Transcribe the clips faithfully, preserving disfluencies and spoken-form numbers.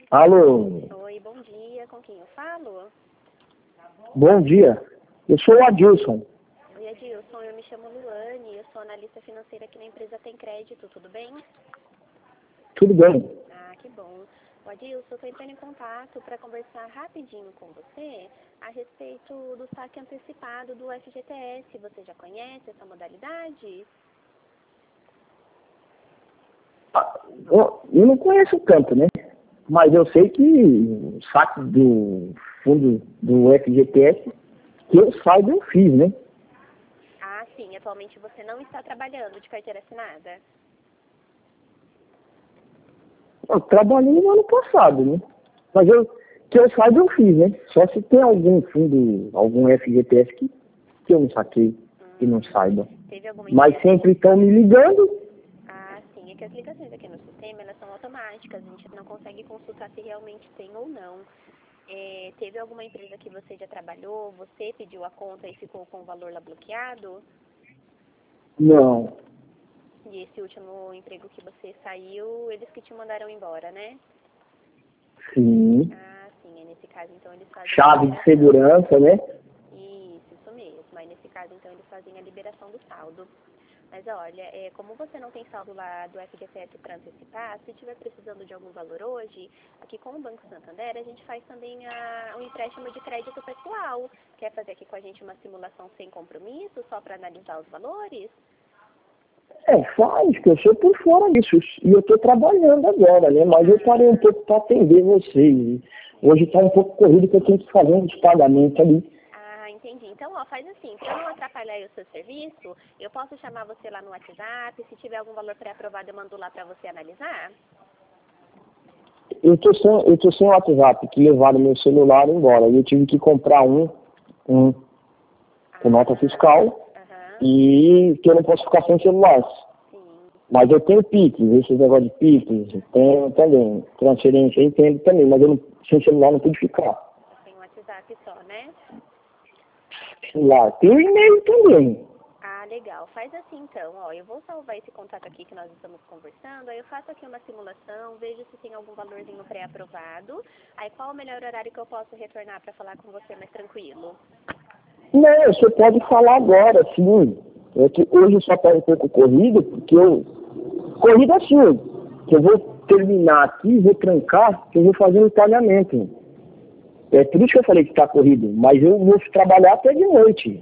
Alô, Oi, bom dia. Com quem eu falo? bom dia. Eu sou o Adilson. Oi, Adilson. Eu me chamo Luane. Eu sou analista financeira aqui na empresa Tem Crédito. Tudo bem? Tudo bem? Ah, que bom. O Adilson, eu estou entrando em contato para conversar rapidinho com você a respeito do saque antecipado do F G T S. Você já conhece essa modalidade? Ah, Eu, eu não conheço tanto, né? Mas eu sei que o saque do fundo do F G T S, que eu saiba, eu fiz, né? Ah, sim. Atualmente você não está trabalhando de carteira assinada? Eu trabalhei no ano passado, né? Mas eu, que eu saiba, eu fiz, né? Só se tem algum fundo, algum F G T S que, que eu não saquei, que não Hum, saiba. teve alguma Mas empresa? sempre estão me ligando. Ah, sim. É que as ligações aqui no sistema, elas são automáticas. A gente não consegue consultar se realmente tem ou não. É, teve alguma empresa que você já trabalhou, você pediu a conta e ficou com o valor lá bloqueado? Não. E esse último emprego que você saiu, eles que te mandaram embora, né? Sim. Ah, sim. É nesse caso, então, eles fazem a Chave de liberação. segurança, né? Isso, isso mesmo. Aí, nesse caso, então, eles fazem a liberação do saldo. Mas, olha, é, como você não tem saldo lá do F G T S para antecipar, se estiver precisando de algum valor hoje, aqui com o Banco Santander, a gente faz também a, um empréstimo de crédito pessoal. Quer fazer aqui com a gente uma simulação sem compromisso, só para analisar os valores? É, faz, que eu sou por fora disso. E eu estou trabalhando agora, né? Mas eu parei um pouco para atender vocês. Hoje está um pouco corrido que eu tenho que fazer uns pagamentos ali. Ah, entendi. Então, ó, faz assim, para não atrapalhar o seu serviço, eu posso chamar você lá no WhatsApp, se tiver algum valor pré-aprovado, eu mando lá para você analisar? Eu estou sem, eu tô sem WhatsApp, que levaram meu celular embora. E eu tive que comprar um, um com Ah, nota fiscal, aham, e que eu não posso ficar sem celular. sim. Mas eu tenho Pix, esses negócios de Pix, tenho também. Transferência, eu entendo também, mas eu não, sem celular não pude ficar. Só tem o WhatsApp só, né? Celular. Tem o e-mail também. Ah, legal. Faz assim então, ó, eu vou salvar esse contato aqui que nós estamos conversando, aí eu faço aqui uma simulação, vejo se tem algum valorzinho pré-aprovado, aí qual o melhor horário que eu posso retornar para falar com você mais tranquilo? Não, você pode falar agora, sim. É que hoje só está um pouco corrido, porque eu. Corrido assim, que eu vou terminar aqui, vou trancar, que eu vou fazer um pagamento. É por isso que eu falei que está corrido, mas eu vou trabalhar até de noite.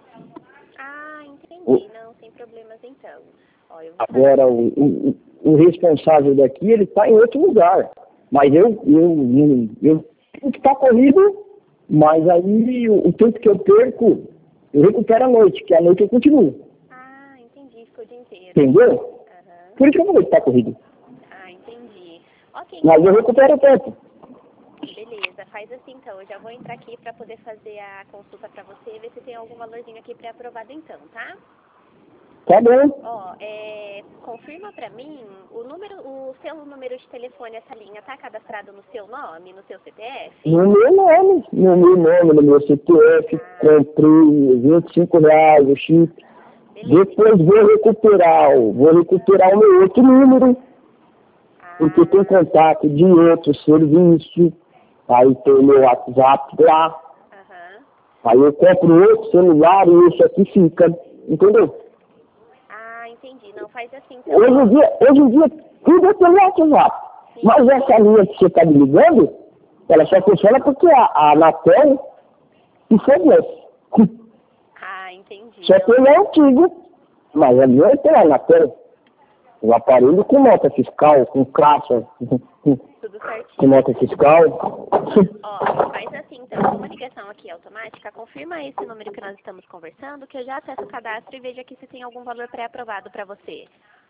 Ah, O- entendi, não, sem problemas então. Ó, eu vou fazer Agora, o, o, o responsável daqui, ele está em outro lugar. Mas eu, eu, eu, eu tenho que estar corrido, mas aí o, o tempo que eu perco, eu recupero à noite, que à noite eu continuo. Ah, entendi, ficou o dia inteiro. Entendeu? Aham. Por isso que eu falei que está corrido. Ah, entendi. Ok, Mas então, eu ó, recupero o tempo. beleza, faz assim então, eu já vou entrar aqui para poder fazer a consulta para você, ver se tem algum valorzinho aqui pré-aprovado então, tá? Tá bom. Ó, é, confirma pra mim o número, o seu número de telefone, essa linha tá cadastrado no seu nome, no seu C P F? No meu nome, no meu nome, no meu C P F, Ah, comprei vinte e cinco reais o chip. beleza. Depois vou recuperar, o- vou recuperar o meu outro número, porque tem Ah, contato de outro serviço. Aí tem o meu WhatsApp lá. aham. Aí eu compro outro celular e esse aqui fica. Entendeu? Ah, entendi. Não, faz assim então, Hoje em ó. dia, hoje em dia tudo é pelo WhatsApp. Mas Sim. essa linha que você está me ligando, ela só funciona porque a, a Anatel se fornece. Ah, entendi. Só que Não, ele é antigo, mas a linha é pela Anatel. O aparelho com nota fiscal, com caixa, tudo com certinho. nota fiscal. Ó, faz assim então, como a ligação aqui é automática, confirma esse número que nós estamos conversando, que eu já acesso o cadastro e vejo aqui se tem algum valor pré-aprovado pra você.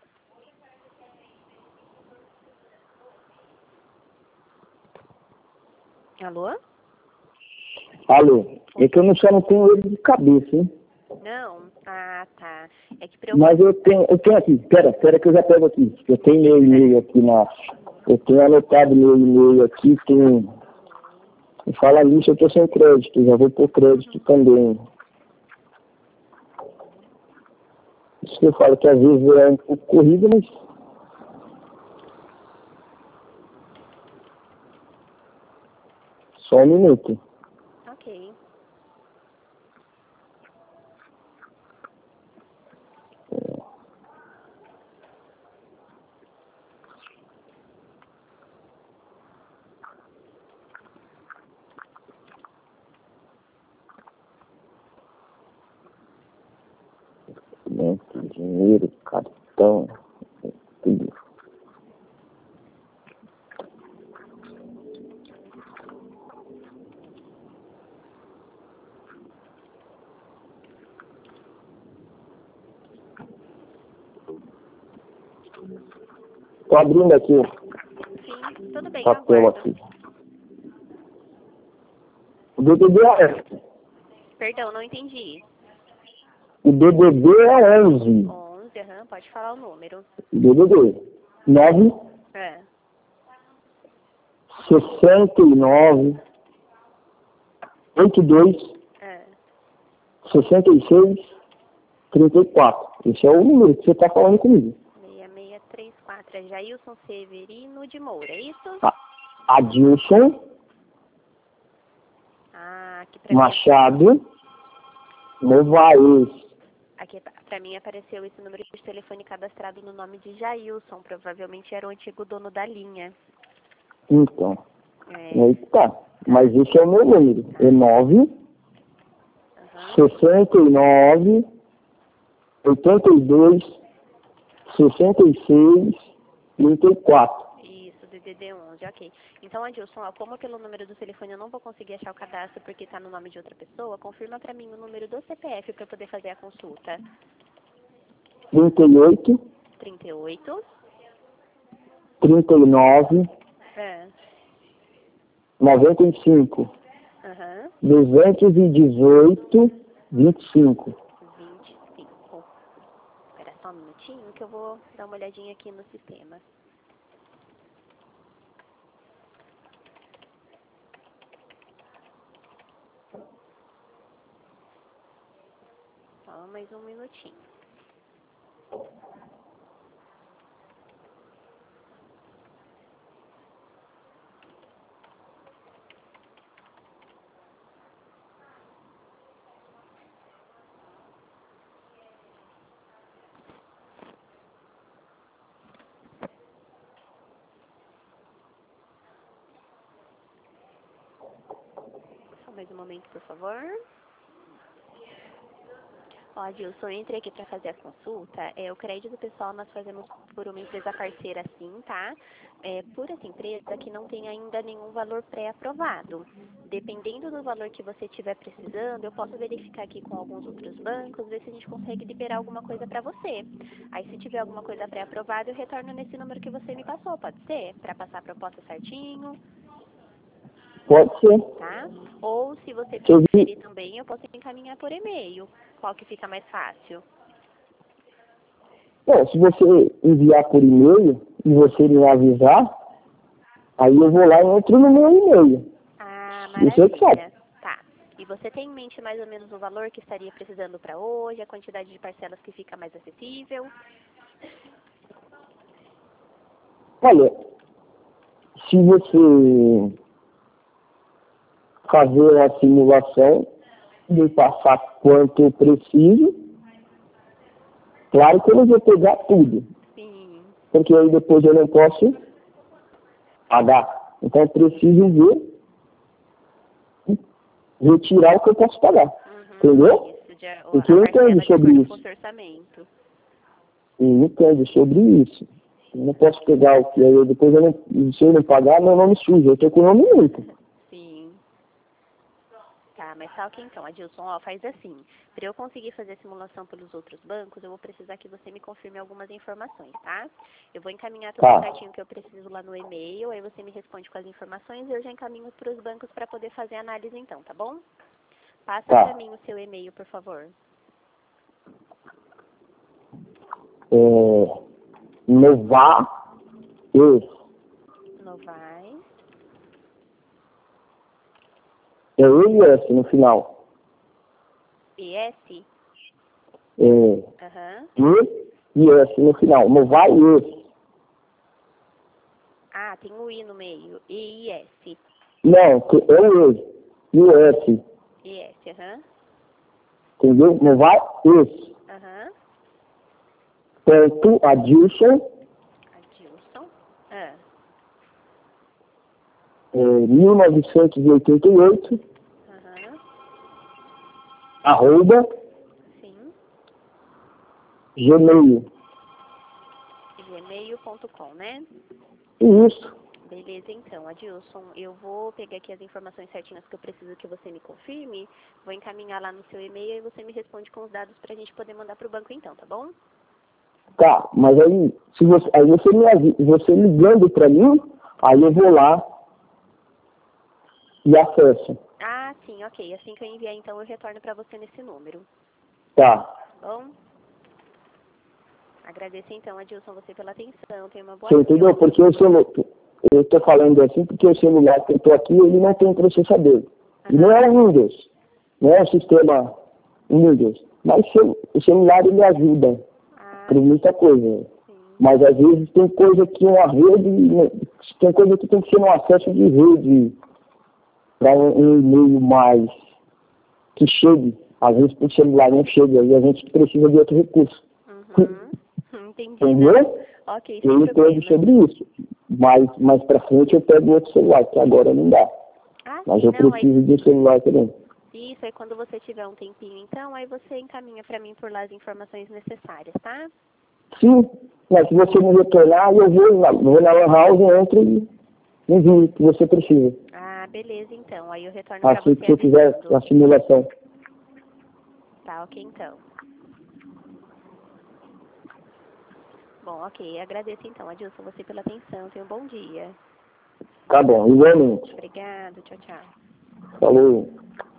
Alô? Alô, é que eu não, só não tenho ele de cabeça, hein? Não? Ah, tá. É que pra eu... Mas eu tenho, eu tenho aqui, pera, pera que eu já pego aqui. Eu tenho meu e-mail aqui na. Eu tenho anotado meu e-mail aqui, tem. E fala nisso, eu tô sem crédito, já vou por crédito também. Isso que eu falo que às vezes é um pouco corrido, mas. Só um minuto. Ok. Documento, dinheiro, cartão, tudo. Tô abrindo aqui o Sim, tudo bem, papel aguardo. aqui. O D D D é Perdão, não entendi. o D D D é onze. onze, aham, pode falar o número. D D D nove É. sessenta e nove oitenta e dois É. sessenta e seis trinta e quatro. Esse é o número que você está falando comigo. seis seis três quatro. É Jailson Severino de Moura, é isso? A- Adilson Ah, aqui pra mim, Machado Novaes. aqui pra mim apareceu esse número de telefone cadastrado no nome de Jailson. Provavelmente era o antigo dono da linha. Então, É. aí que tá. Mas esse é o meu número. É nove Aham. sessenta e nove oitenta e dois sessenta e seis trinta e quatro. Isso, D D D onze, ok. Então, Adilson, ó, como pelo número do telefone eu não vou conseguir achar o cadastro porque tá no nome de outra pessoa, confirma pra mim o número do C P F pra eu poder fazer a consulta. trinta e oito trinta e oito. trinta e nove É. noventa e cinco Aham. duzentos e dezoito vinte e cinco. vinte e cinco. Espera só um minutinho que eu vou dar uma olhadinha aqui no sistema. Só mais um minutinho. Só mais um momento, por favor. Ó, Adilson, eu entrei aqui para fazer a consulta. É, o crédito pessoal nós fazemos por uma empresa parceira, sim, tá? É, por essa empresa que não tem ainda nenhum valor pré-aprovado. Dependendo do valor que você estiver precisando, eu posso verificar aqui com alguns outros bancos, ver se a gente consegue liberar alguma coisa para você. Aí, se tiver alguma coisa pré-aprovada, eu retorno nesse número que você me passou, pode ser? Para passar a proposta certinho, Pode ser. tá? Ou, se você Se eu vi- preferir também, eu posso encaminhar por e-mail. Qual que fica mais fácil? Bom, se você enviar por e-mail e você me avisar, aí eu vou lá e entro no meu e-mail. Ah, Isso é que sabe. maravilha. Tá. E você tem em mente mais ou menos o valor que estaria precisando para hoje, a quantidade de parcelas que fica mais acessível? Olha, se você fazer a simulação, me passar quanto eu preciso, claro que eu não vou pegar tudo, Sim. porque aí depois eu não posso pagar. Então eu preciso ver, retirar o que eu posso pagar. Uhum, Entendeu? isso, de, a Porque eu parcela entendo de sobre acordo com o isso. seu orçamento. Eu entendo sobre isso. Eu não posso pegar o que aí eu- depois eu não, se eu não pagar, meu nome suja. Eu tô com o nome limpo. Sim. Tá, mas tá ok então, Adilson, ó, faz assim. Para eu conseguir fazer a simulação pelos outros bancos, eu vou precisar que você me confirme algumas informações, tá? Eu vou encaminhar tudo Tá. certinho que eu preciso lá no e-mail, aí você me responde com as informações e eu já encaminho para os bancos para poder fazer a análise então, tá bom? Passa Tá. para mim o seu e-mail, por favor. É, Nová e Novais. é E e S no final. E S? É, Aham. E e S no final. Nová e Ah, tem o I no meio. E I S. Não, que é o E. E o S. E S, aham. Entendeu? Não vai esse. Aham. Ponto Adilson. Adilson. Ah. É, mil novecentos e oitenta e oito. Aham. Arroba. Sim. Gmail. gmail ponto com, né? Isso. Beleza, então, Adilson, eu vou pegar aqui as informações certinhas que eu preciso que você me confirme, vou encaminhar lá no seu e-mail e você me responde com os dados pra gente poder mandar pro banco então, tá bom? Tá, mas aí, se você, aí você me avisa, você ligando pra mim, aí eu vou lá e acesso. Ah, sim, ok. Assim que eu enviar, então, eu retorno pra você nesse número. Tá. Tá bom? Agradeço, então, Adilson, você pela atenção. Tenha uma boa Você noite. entendeu? Porque o celular, eu estou falando assim porque o celular que eu estou aqui, ele não tem processador. E não é o Windows, não é o sistema Windows. Mas o celular, ele ajuda Ah, para muita coisa. sim. Mas às vezes tem coisa que uma rede, tem coisa que tem que ser no acesso de rede, para um, um e-mail mais que chegue. Às vezes o celular não chega e a gente precisa de outro recurso. Uhum. Entendi. Entendeu? Não. Ok, sem Eu entendo problema. sobre isso. Mas mais pra frente eu pego outro celular, que agora não dá. Ah, Mas sim, eu não, preciso aí, de um celular também. isso, aí quando você tiver um tempinho, então, aí você encaminha pra mim por lá as informações necessárias, tá? Sim, mas se você me retornar, eu vou na, vou na Lan House, entro e envio o que você precisa. Ah, beleza, então. Aí eu retorno pra Assim você que você fizer avisando. a simulação. Tá, ok, então. Bom, ok. Agradeço, então, Adilson, você pela atenção. Tenha um bom dia. Tá bom, igualmente. Obrigado, tchau, tchau. Falou.